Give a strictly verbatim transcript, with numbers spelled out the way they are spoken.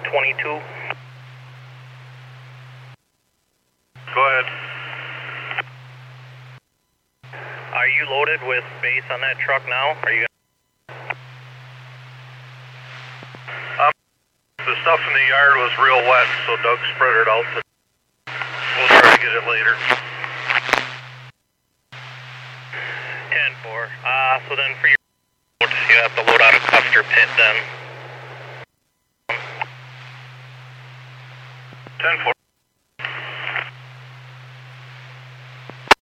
twenty-two. Go ahead. Are you loaded with base on that truck now? Are you? Um, the stuff in the yard was real wet, so Doug spread it out. To, we'll try to get it later. ten four. Uh, so then for your load, you have to load out of Custer Pit then. ten four.